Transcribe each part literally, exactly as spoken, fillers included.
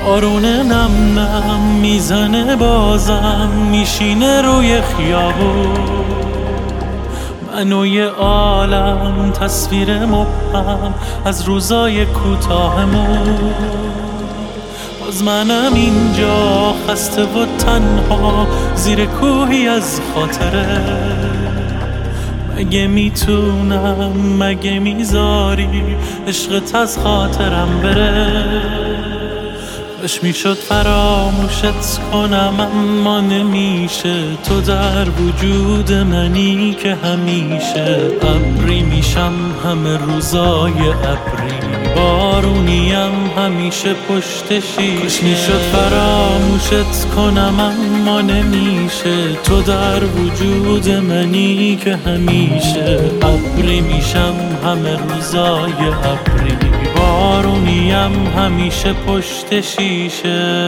بارون نم نم میزنه بازم میشینه روی خیابون، منو یه عالم تصویر مبهم از روزای کوتاهمون. باز منم اینجا خسته و تنها زیر کوهی از خاطره. مگه میتونم مگه میذاری عشقت از خاطرم بره؟ کاش میشد فراموشت کنم اما نمیشه. تو در وجود منی که همیشه. ابری میشم همه روزای ابری، بارونیم همیشه پشت شیشه. کاش میشد فراموشت کنم اما نمیشه. تو در وجود منی که همیشه. ابری میشم همه روزای ابری، بارونیم همیشه پشت شیشه.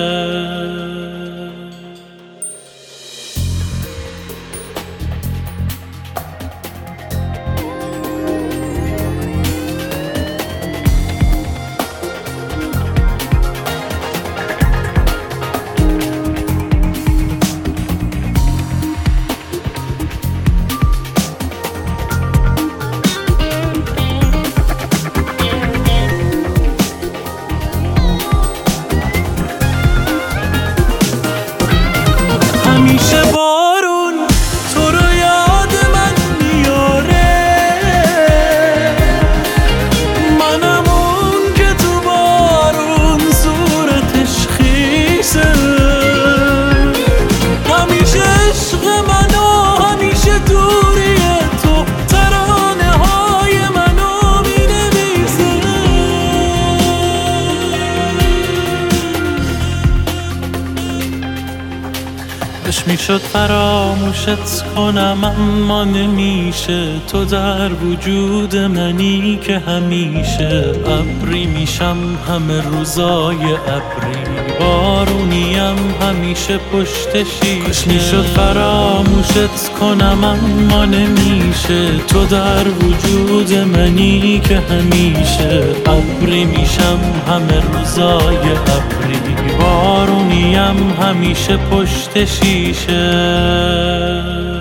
همیشه بارون تو رو یاد من میاره، منم اون که تو بارون صورتش خیسه. همیشه عشق من و همیشه دوری تو ترانه های منو مینویسه. کاش میشد فراموشت کنم اما نمیشه. تو در وجود منی که همیشه. ابری میشم همه روزای ابری، بارونیم همیشه پشت شیشه. کاش میشد فراموشت کنم اما نمیشه. تو در وجود منی که همیشه. ابری میشم همه روزای ابری، بارونیم همیشه پشت شیشه.